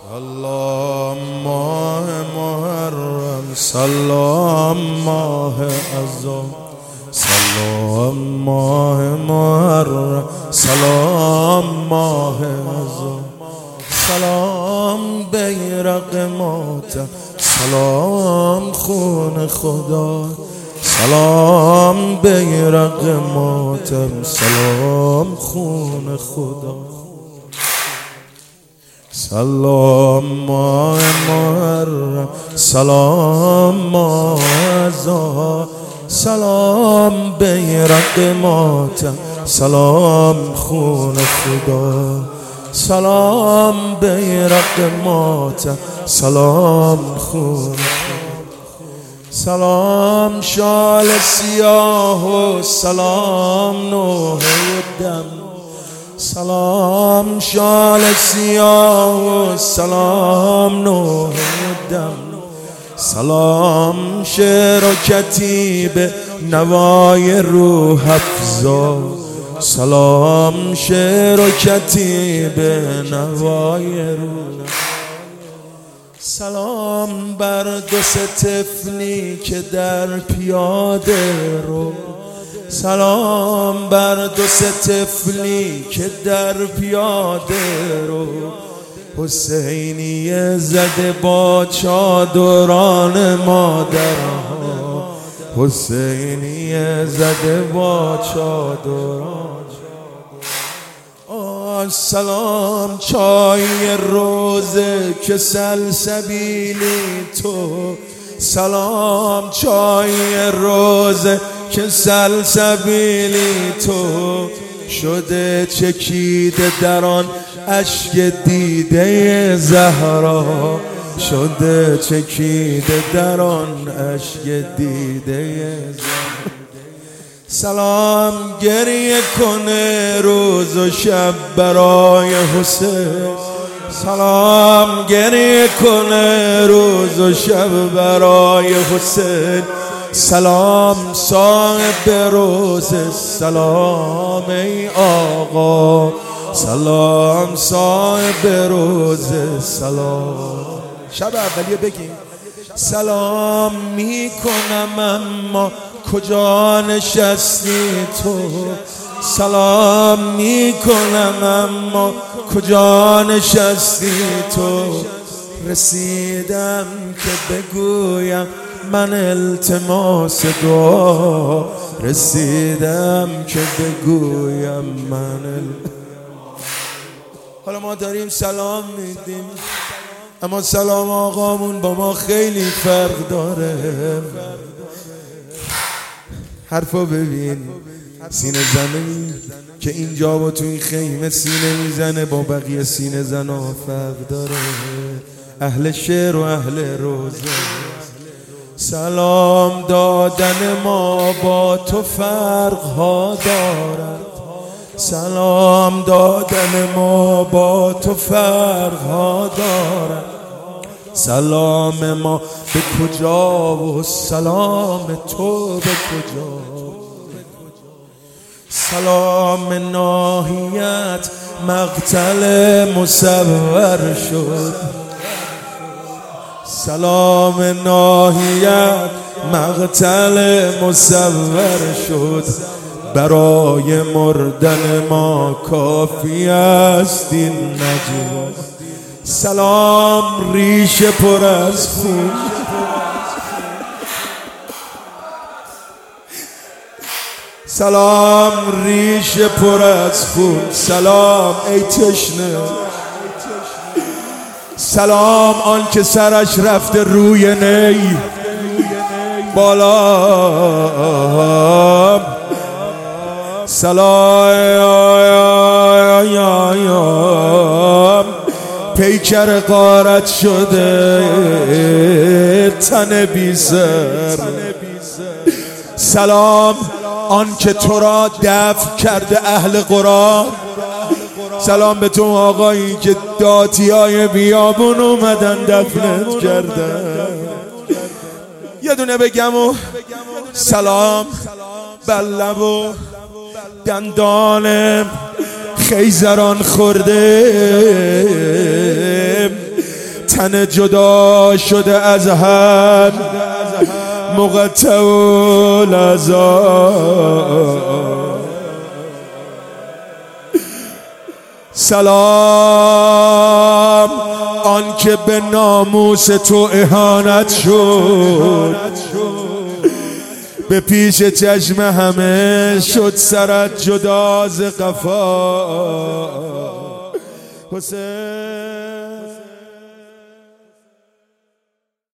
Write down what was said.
سلام ماه محرم، سلام ماه عزا، سلام ماه محرم، سلام ماه عزا، سلام بیرق ماتم، سلام خون خدا، سلام بیرق ماتم، سلام خون خدا. سلام ماه محرم، سلام ماه عزا، سلام بیرق ماتم، سلام خون خدا، سلام بیرق ماتم، سلام خون خدا. سلام شال سیاه و سلام نوحه دم، سلام شال سیاه و سلام نوحه دم، سلام شعر و کتیب نوای روح افزا، سلام شعر و کتیب نوای روح، سلام بر دو سه طفلی که در پیاده رو، سلام بر دو سه طفلی که در پیاده رو، حسینیه زده با چادران مادرها، حسینیه زده با چادران. سلام چای روزه که سلسبیلی تو، سلام چای روزه که سلسبیلی تو، شده چکیده در آن اشک دیده زهرا، شده چکیده در آن اشک دیده زهرا. سلام گریه کنه روز و شب برای حسین، سلام گریه کنه روز و شب برای حسین، سلام صاحب روز، سلام ای آقا، سلام صاحب روز، سلام. شب اولیه بگیم سلام میکنم اما کجا نشستی تو، سلام میکنم اما کجا نشستی تو، رسیدم که بگویم من التماس دعا، رسیدم که بگویم من حالا ما داریم سلام میدیم، اما سلام آقامون با ما خیلی فرق داره. حرفا ببین، سینه زنی که اینجا با تو این خیمه سینه میزنه با بقیه سینه زنا فرق داره. اهل شعر و اهل روزه، سلام دادن ما با تو فرق ها دارد، سلام دادن ما با تو فرق ها دارد، سلام ما به کجا و سلام تو به کجا، سلام ناحیت مقتل مصور شد، سلام ناحیت مقتل مصور شد، برای مردن ما کافی است این نجوا، سلام ریشه پر از خون، سلام ریشه پر از خون، سلام ای تشنه، سلام آن که سرش رفته روی نی بالا، سلام پیکر غارت شده تن بی سر، سلام آن که تو را دفن کرده اهل قرآن، سلام به تو آقایی که داتیای بیابون اومدن دفنت کردن. یه دونه بگم و سلام بر لب و دندان خیزران خورده، تن جدا شده از هم مقطع العذاب. سلام آن که به ناموس تو اهانت شد، به پیش چشم همه شد سرت جدا ز قفا. حسین